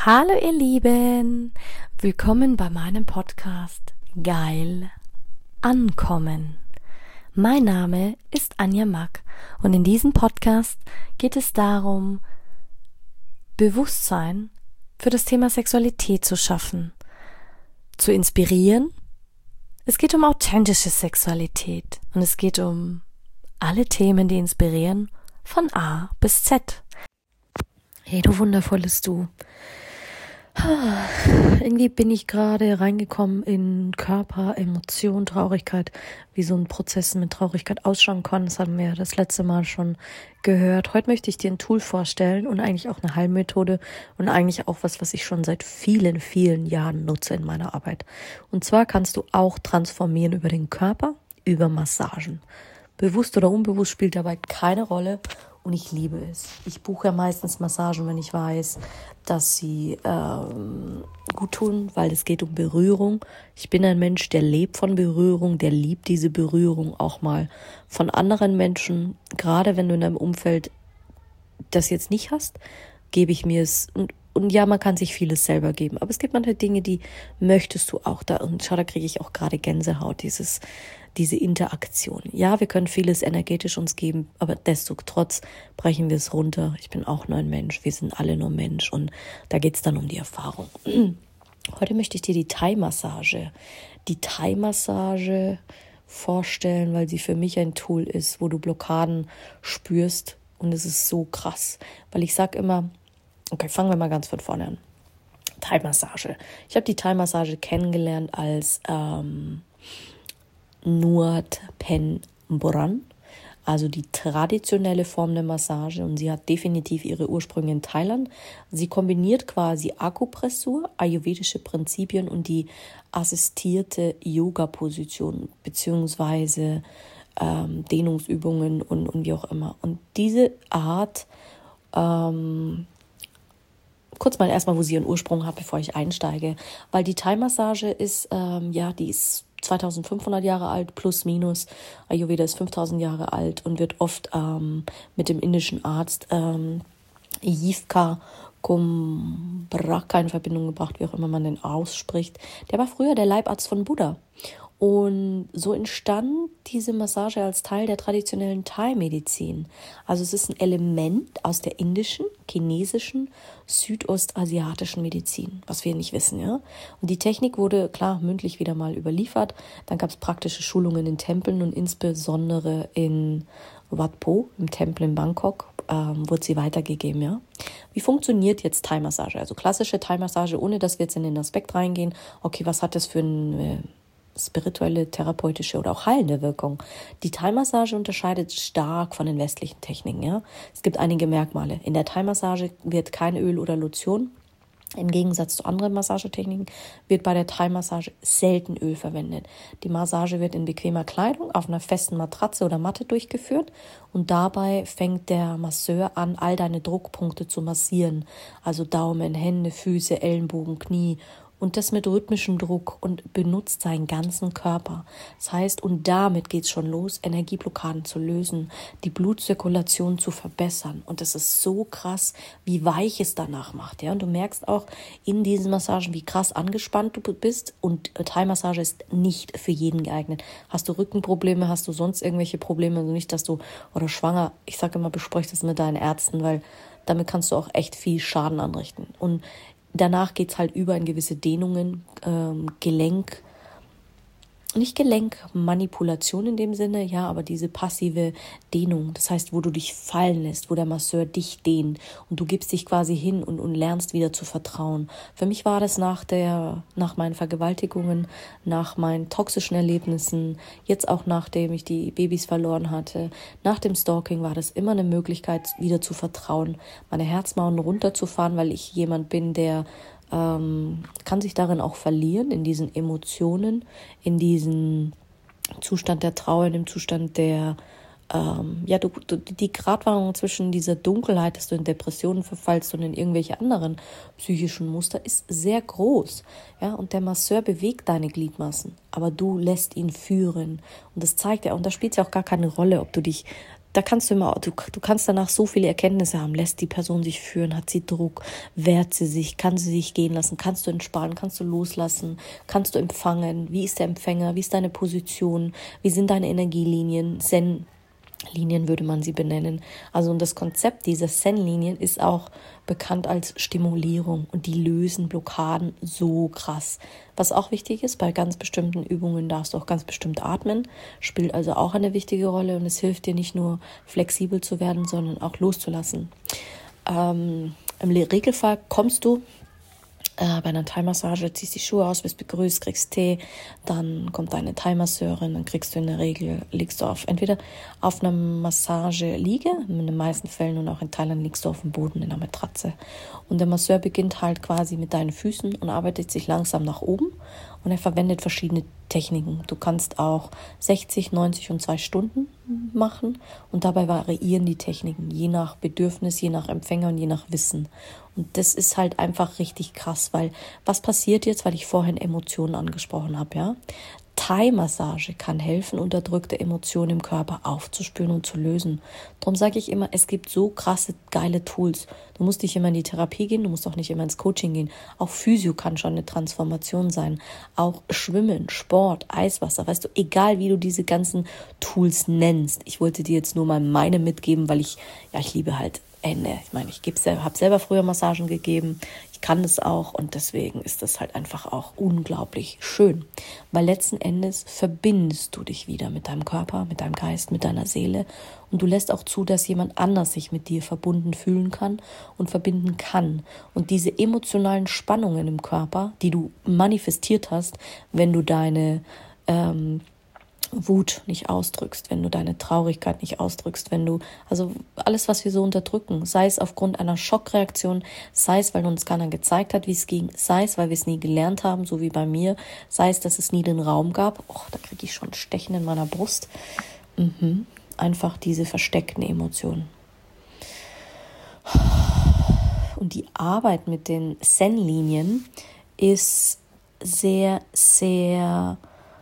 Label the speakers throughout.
Speaker 1: Hallo ihr Lieben, willkommen bei meinem Podcast Geil Ankommen. Mein Name ist Anja Mack und in diesem Podcast geht es darum, Bewusstsein für das Thema Sexualität zu schaffen, zu inspirieren. Es geht um authentische Sexualität und es geht um alle Themen, die inspirieren, von A bis Z. Hey du wundervolles Du. Irgendwie bin ich gerade reingekommen in Körper, Emotion, Traurigkeit, wie so ein Prozess mit Traurigkeit ausschauen kann. Das haben wir das letzte Mal schon gehört. Heute möchte ich dir ein Tool vorstellen und eigentlich auch eine Heilmethode und eigentlich auch was ich schon seit vielen, vielen Jahren nutze in meiner Arbeit. Und zwar kannst du auch transformieren über den Körper, über Massagen. Bewusst oder unbewusst spielt dabei keine Rolle. Und ich liebe es. Ich buche ja meistens Massagen, wenn ich weiß, dass sie gut tun, weil es geht um Berührung. Ich bin ein Mensch, der lebt von Berührung, der liebt diese Berührung auch mal von anderen Menschen. Gerade wenn du in deinem Umfeld das jetzt nicht hast, gebe ich mir es. Und ja, man kann sich vieles selber geben. Aber es gibt manche Dinge, die möchtest du auch da. Und schau, da kriege ich auch gerade Gänsehaut, diese Interaktion. Ja, wir können vieles energetisch uns geben, aber destotrotz brechen wir es runter. Ich bin auch nur ein Mensch, wir sind alle nur Mensch und da geht es dann um die Erfahrung. Heute möchte ich dir die Thai-Massage vorstellen, weil sie für mich ein Tool ist, wo du Blockaden spürst und es ist so krass, weil ich sage immer, okay, fangen wir mal ganz von vorne an. Thai-Massage. Ich habe die Thai-Massage kennengelernt als Nuat Pen Boran, also die traditionelle Form der Massage, und sie hat definitiv ihre Ursprünge in Thailand. Sie kombiniert quasi Akupressur, ayurvedische Prinzipien und die assistierte Yoga-Position beziehungsweise Dehnungsübungen und wie auch immer. Und diese Art, kurz mal erstmal, wo sie ihren Ursprung hat, bevor ich einsteige, weil die Thai-Massage ist, die ist 2500 Jahre alt, plus minus. Ayurveda ist 5000 Jahre alt und wird oft mit dem indischen Arzt Yivka Kumbraka in Verbindung gebracht, wie auch immer man den ausspricht. Der war früher der Leibarzt von Buddha. Und so entstand diese Massage als Teil der traditionellen Thai-Medizin. Also es ist ein Element aus der indischen, chinesischen, südostasiatischen Medizin, was wir nicht wissen, ja. Und die Technik wurde, klar, mündlich wieder mal überliefert. Dann gab es praktische Schulungen in Tempeln und insbesondere in Wat Po, im Tempel in Bangkok, wurde sie weitergegeben, ja. Wie funktioniert jetzt Thai-Massage? Also klassische Thai-Massage, ohne dass wir jetzt in den Aspekt reingehen. Okay, was hat das für eine spirituelle, therapeutische oder auch heilende Wirkung? Die Thai-Massage unterscheidet stark von den westlichen Techniken, ja. Es gibt einige Merkmale. In der Thai-Massage wird kein Öl oder Lotion. Im Gegensatz zu anderen Massagetechniken wird bei der Thai-Massage selten Öl verwendet. Die Massage wird in bequemer Kleidung auf einer festen Matratze oder Matte durchgeführt und dabei fängt der Masseur an, all deine Druckpunkte zu massieren. Also Daumen, Hände, Füße, Ellenbogen, Knie. Und das mit rhythmischem Druck und benutzt seinen ganzen Körper. Das heißt, und damit geht's schon los, Energieblockaden zu lösen, die Blutzirkulation zu verbessern. Und das ist so krass, wie weich es danach macht. Ja? Und du merkst auch in diesen Massagen, wie krass angespannt du bist. Und Thai-Massage ist nicht für jeden geeignet. Hast du Rückenprobleme, hast du sonst irgendwelche Probleme, also nicht, dass du, oder schwanger, ich sage immer, besprech das mit deinen Ärzten, weil damit kannst du auch echt viel Schaden anrichten. Und danach geht's halt über in gewisse Dehnungen, Manipulation in dem Sinne, ja, aber diese passive Dehnung, das heißt, wo du dich fallen lässt, wo der Masseur dich dehnt und du gibst dich quasi hin und lernst wieder zu vertrauen. Für mich war das nach meinen Vergewaltigungen, nach meinen toxischen Erlebnissen, jetzt auch nachdem ich die Babys verloren hatte, nach dem Stalking war das immer eine Möglichkeit, wieder zu vertrauen, meine Herzmauern runterzufahren, weil ich jemand bin, der kann sich darin auch verlieren, in diesen Emotionen, in diesem Zustand der Trauer, in dem Zustand der, die Gratwanderung zwischen dieser Dunkelheit, dass du in Depressionen verfallst und in irgendwelche anderen psychischen Muster, ist sehr groß. Ja, und der Masseur bewegt deine Gliedmaßen, aber du lässt ihn führen. Und das zeigt ja, und da spielt es ja auch gar keine Rolle, ob du dich da kannst du kannst danach so viele Erkenntnisse haben. Lässt die Person sich führen? Hat sie Druck? Wehrt sie sich? Kann sie sich gehen lassen? Kannst du entspannen? Kannst du loslassen? Kannst du empfangen? Wie ist der Empfänger? Wie ist deine Position? Wie sind deine Energielinien? Zen-Linien würde man sie benennen. Also und das Konzept dieser Zen-Linien ist auch bekannt als Stimulierung und die lösen Blockaden so krass. Was auch wichtig ist, bei ganz bestimmten Übungen darfst du auch ganz bestimmt atmen, spielt also auch eine wichtige Rolle und es hilft dir nicht nur flexibel zu werden, sondern auch loszulassen. Im Regelfall kommst du bei einer Thai-Massage, ziehst die Schuhe aus, wirst begrüßt, kriegst Tee, dann kommt deine Thai-Masseurin, dann kriegst du in der Regel, liegst du entweder auf einer Massageliege, in den meisten Fällen und auch in Thailand liegst du auf dem Boden in einer Matratze. Und der Masseur beginnt halt quasi mit deinen Füßen und arbeitet sich langsam nach oben und er verwendet verschiedene Techniken. Du kannst auch 60, 90 und 2 Stunden machen und dabei variieren die Techniken, je nach Bedürfnis, je nach Empfänger und je nach Wissen. Und das ist halt einfach richtig krass, weil was passiert jetzt, weil ich vorhin Emotionen angesprochen habe, ja? Thai-Massage kann helfen, unterdrückte Emotionen im Körper aufzuspüren und zu lösen. Darum sage ich immer, es gibt so krasse, geile Tools. Du musst nicht immer in die Therapie gehen, du musst auch nicht immer ins Coaching gehen. Auch Physio kann schon eine Transformation sein. Auch Schwimmen, Sport, Eiswasser, weißt du, egal wie du diese ganzen Tools nennst. Ich wollte dir jetzt nur mal meine mitgeben, weil ich liebe halt Ende. Ich meine, ich habe selber früher Massagen gegeben, ich kann das auch und deswegen ist das halt einfach auch unglaublich schön, weil letzten Endes verbindest du dich wieder mit deinem Körper, mit deinem Geist, mit deiner Seele und du lässt auch zu, dass jemand anders sich mit dir verbunden fühlen kann und verbinden kann und diese emotionalen Spannungen im Körper, die du manifestiert hast, wenn du deine Wut nicht ausdrückst, wenn du deine Traurigkeit nicht ausdrückst, also alles, was wir so unterdrücken, sei es aufgrund einer Schockreaktion, sei es, weil uns keiner gezeigt hat, wie es ging, sei es, weil wir es nie gelernt haben, so wie bei mir, sei es, dass es nie den Raum gab, da kriege ich schon Stechen in meiner Brust, einfach diese versteckten Emotionen. Und die Arbeit mit den Zen-Linien ist sehr, sehr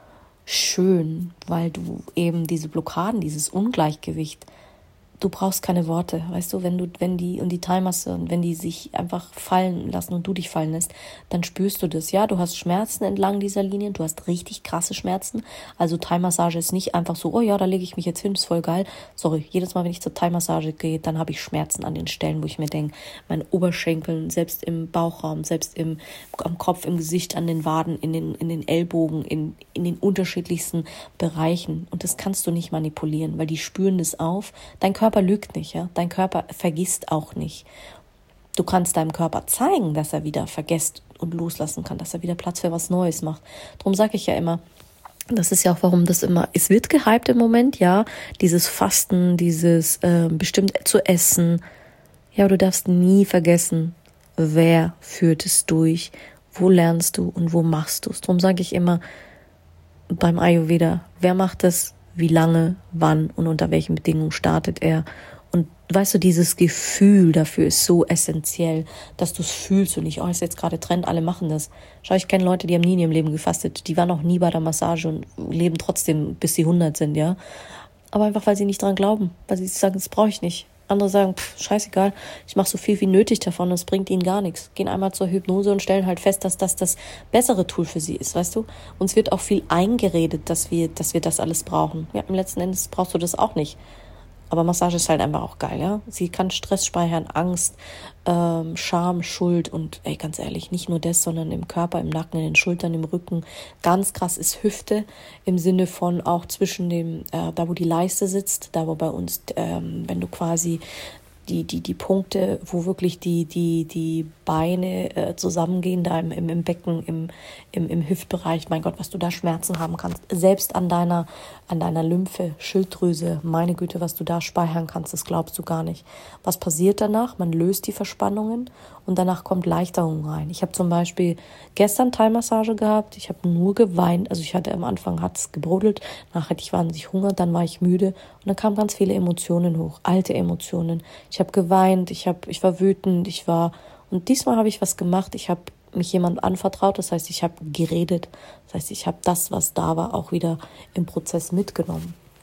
Speaker 1: schön, weil du eben diese Blockaden, dieses Ungleichgewicht, du brauchst keine Worte, weißt du, wenn die Thai-Masse und wenn die sich einfach fallen lassen und du dich fallen lässt, dann spürst du das, ja, du hast Schmerzen entlang dieser Linien, du hast richtig krasse Schmerzen, also Thai-Massage ist nicht einfach so, oh ja, da lege ich mich jetzt hin, ist voll geil, sorry, jedes Mal, wenn ich zur Thai-Massage gehe, dann habe ich Schmerzen an den Stellen, wo ich mir denke, mein Oberschenkeln, selbst im Bauchraum, selbst am Kopf, im Gesicht, an den Waden, in den Ellbogen, in den unterschiedlichsten Bereichen und das kannst du nicht manipulieren, weil die spüren das auf, dein Körper lügt nicht, ja. Dein Körper vergisst auch nicht. Du kannst deinem Körper zeigen, dass er wieder vergisst und loslassen kann, dass er wieder Platz für was Neues macht. Darum sage ich ja immer, das ist ja auch, warum es wird gehypt im Moment, ja, dieses Fasten, dieses bestimmt zu essen. Ja, aber du darfst nie vergessen, wer führt es durch, wo lernst du und wo machst du es. Darum sage ich immer beim Ayurveda, wer macht es, wie lange, wann und unter welchen Bedingungen startet er. Und weißt du, dieses Gefühl dafür ist so essentiell, dass du es fühlst und nicht, ist jetzt gerade Trend, alle machen das. Schau, ich kenne Leute, die haben nie in ihrem Leben gefastet, die waren noch nie bei der Massage und leben trotzdem, bis sie 100 sind, ja. Aber einfach, weil sie nicht dran glauben, weil sie sagen, das brauche ich nicht. Andere sagen, scheißegal, ich mache so viel wie nötig davon, das bringt ihnen gar nichts. Gehen einmal zur Hypnose und stellen halt fest, dass das das bessere Tool für sie ist, weißt du? Uns wird auch viel eingeredet, dass wir das alles brauchen. Ja, im letzten Endes brauchst du das auch nicht. Aber Massage ist halt einfach auch geil, ja. Sie kann Stress speichern, Angst, Scham, Schuld und ganz ehrlich, nicht nur das, sondern im Körper, im Nacken, in den Schultern, im Rücken. Ganz krass ist Hüfte im Sinne von auch zwischen dem, da wo die Leiste sitzt, da wo bei uns, wenn du quasi die Punkte, wo wirklich die Beine zusammengehen, da im Becken, im Hüftbereich, mein Gott, was du da Schmerzen haben kannst, selbst an deiner Lymphe, Schilddrüse, meine Güte, was du da speichern kannst, das glaubst du gar nicht. Was passiert danach? Man löst die Verspannungen und danach kommt Leichterung rein. Ich habe zum Beispiel gestern Thai-Massage gehabt, ich habe nur geweint, also ich hatte am Anfang, hat es gebrodelt, nachher hatte ich wahnsinnig Hunger, dann war ich müde und dann kamen ganz viele Emotionen hoch, alte Emotionen. Ich habe geweint, ich war wütend, und diesmal habe ich was gemacht, ich habe mich jemand anvertraut, das heißt, ich habe geredet, das heißt, ich habe das, was da war, auch wieder im Prozess mitgenommen.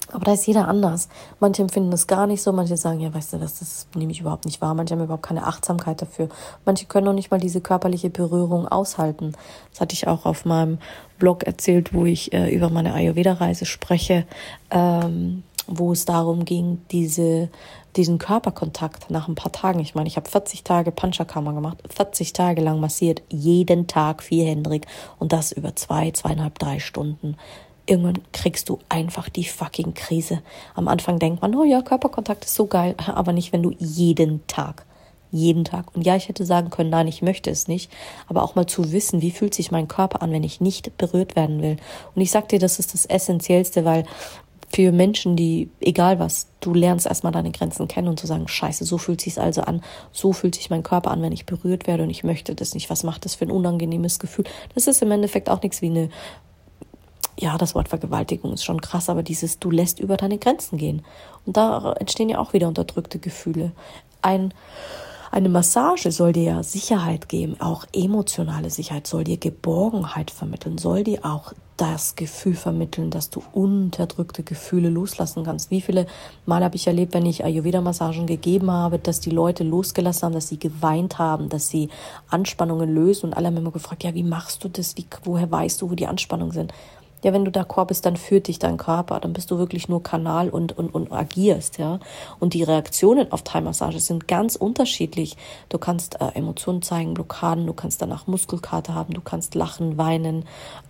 Speaker 1: Aber da ist jeder anders. Manche empfinden das gar nicht so, manche sagen, ja, weißt du, das nehme ich überhaupt nicht wahr. Manche haben überhaupt keine Achtsamkeit dafür. Manche können noch nicht mal diese körperliche Berührung aushalten. Das hatte ich auch auf meinem Blog erzählt, wo ich über meine Ayurveda-Reise spreche, wo es darum ging, diesen Körperkontakt nach ein paar Tagen. Ich meine, ich habe 40 Tage Panchakarma gemacht, 40 Tage lang massiert, jeden Tag vierhändig und das über 2,5, 3 Stunden. Irgendwann kriegst du einfach die fucking Krise. Am Anfang denkt man, oh ja, Körperkontakt ist so geil, aber nicht, wenn du jeden Tag. Und ja, ich hätte sagen können, nein, ich möchte es nicht. Aber auch mal zu wissen, wie fühlt sich mein Körper an, wenn ich nicht berührt werden will. Und ich sag dir, das ist das Essentiellste, weil für Menschen, die, egal was, du lernst erstmal deine Grenzen kennen und zu sagen, scheiße, so fühlt sich's also an, so fühlt sich mein Körper an, wenn ich berührt werde und ich möchte das nicht. Was macht das für ein unangenehmes Gefühl? Das ist im Endeffekt auch nichts wie eine, ja, das Wort Vergewaltigung ist schon krass, aber du lässt über deine Grenzen gehen. Und da entstehen ja auch wieder unterdrückte Gefühle. Eine Massage soll dir ja Sicherheit geben, auch emotionale Sicherheit, soll dir Geborgenheit vermitteln, soll dir auch das Gefühl vermitteln, dass du unterdrückte Gefühle loslassen kannst. Wie viele Mal habe ich erlebt, wenn ich Ayurveda-Massagen gegeben habe, dass die Leute losgelassen haben, dass sie geweint haben, dass sie Anspannungen lösen und alle haben immer gefragt, ja, wie machst du das, woher weißt du, wo die Anspannungen sind? Ja, wenn du d'accord bist, dann führt dich dein Körper, dann bist du wirklich nur Kanal und agierst, ja. Und die Reaktionen auf Thai-Massage sind ganz unterschiedlich. Du kannst Emotionen zeigen, Blockaden, du kannst danach Muskelkater haben, du kannst lachen, weinen,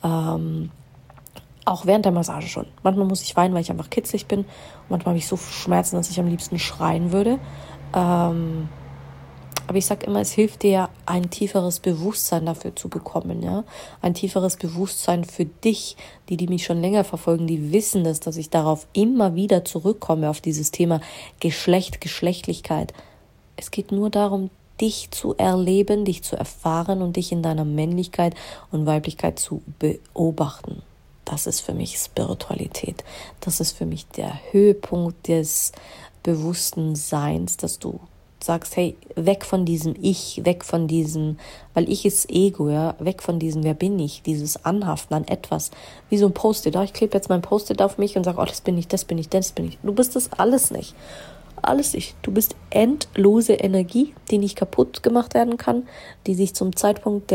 Speaker 1: auch während der Massage schon. Manchmal muss ich weinen, weil ich einfach kitzlig bin. Und manchmal habe ich so Schmerzen, dass ich am liebsten schreien würde. Aber ich sage immer, es hilft dir, ein tieferes Bewusstsein dafür zu bekommen, ja. Ein tieferes Bewusstsein für dich, die mich schon länger verfolgen, die wissen das, dass ich darauf immer wieder zurückkomme, auf dieses Thema Geschlecht, Geschlechtlichkeit. Es geht nur darum, dich zu erleben, dich zu erfahren und dich in deiner Männlichkeit und Weiblichkeit zu beobachten. Das ist für mich Spiritualität. Das ist für mich der Höhepunkt des bewussten Seins, dass du sagst, hey, weg von diesem Ich, weg von diesem, weil Ich ist Ego, ja, weg von diesem, wer bin ich, dieses Anhaften an etwas, wie so ein Post-it, ich klebe jetzt mein Post-it auf mich und sage, oh, das bin ich, das bin ich, das bin ich. Du bist das alles nicht. Alles nicht. Du bist endlose Energie, die nicht kaputt gemacht werden kann, die sich zum Zeitpunkt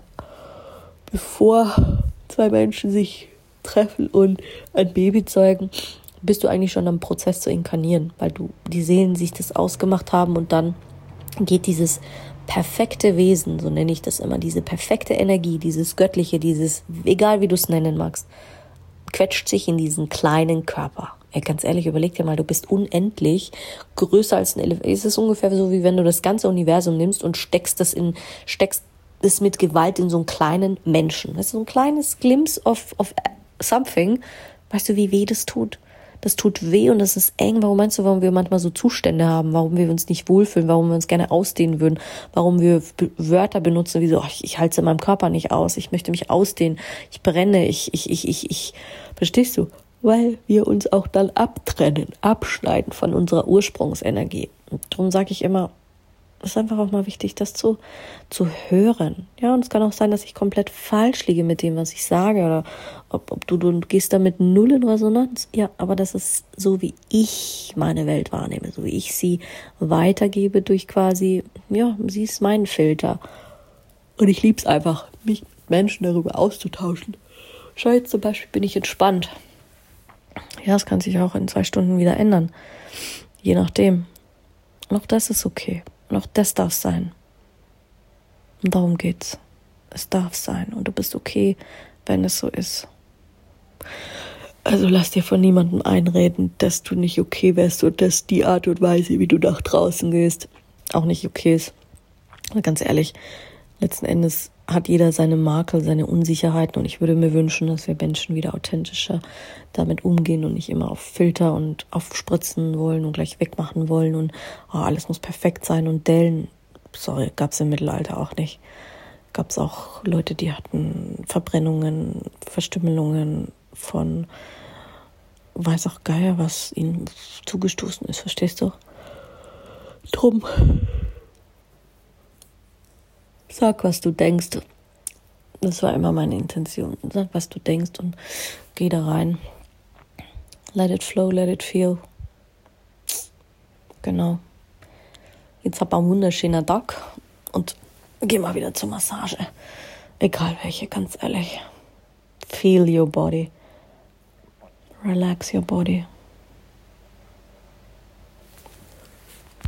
Speaker 1: bevor zwei Menschen sich treffen und ein Baby zeugen, bist du eigentlich schon am Prozess zu inkarnieren, weil die Seelen sich das ausgemacht haben und dann geht dieses perfekte Wesen, so nenne ich das immer, diese perfekte Energie, dieses Göttliche, dieses, egal wie du es nennen magst, quetscht sich in diesen kleinen Körper. Ey, ganz ehrlich, überleg dir mal, du bist unendlich größer als ein Elefant. Es ist ungefähr so, wie wenn du das ganze Universum nimmst und steckst es mit Gewalt in so einen kleinen Menschen. Das ist so ein kleines Glimpse of something. Weißt du, wie weh das tut? Das tut weh und das ist eng. Warum meinst du, warum wir manchmal so Zustände haben? Warum wir uns nicht wohlfühlen? Warum wir uns gerne ausdehnen würden? Warum wir Wörter benutzen wie so, ich halte es in meinem Körper nicht aus. Ich möchte mich ausdehnen. Ich brenne. Ich. Verstehst du? Weil wir uns auch dann abschneiden von unserer Ursprungsenergie. Und darum sage ich immer, es ist einfach auch mal wichtig, das zu hören. Ja, und es kann auch sein, dass ich komplett falsch liege mit dem, was ich sage, oder ob du gehst damit null in Resonanz. Ja, aber das ist so, wie ich meine Welt wahrnehme, so wie ich sie weitergebe durch quasi, ja, sie ist mein Filter. Und ich liebe es einfach, mich mit Menschen darüber auszutauschen. Schau, jetzt zum Beispiel bin ich entspannt. Ja, es kann sich auch in 2 Stunden wieder ändern. Je nachdem. Und auch das ist okay. Und auch das darf sein. Und darum geht's. Es darf sein. Und du bist okay, wenn es so ist. Also lass dir von niemandem einreden, dass du nicht okay wärst und dass die Art und Weise, wie du nach draußen gehst, auch nicht okay ist. Und ganz ehrlich, letzten Endes hat jeder seine Makel, seine Unsicherheiten und ich würde mir wünschen, dass wir Menschen wieder authentischer damit umgehen und nicht immer auf Filter und aufspritzen wollen und gleich wegmachen wollen und alles muss perfekt sein und Dellen. Sorry, gab es im Mittelalter auch nicht. Gab es auch Leute, die hatten Verbrennungen, Verstümmelungen von weiß auch Geier, was ihnen zugestoßen ist, verstehst du? Drum. Sag, was du denkst. Das war immer meine Intention. Sag, was du denkst und geh da rein. Let it flow, let it feel. Genau. Jetzt hab ich einen wunderschönen Tag und geh mal wieder zur Massage. Egal welche, ganz ehrlich. Feel your body. Relax your body.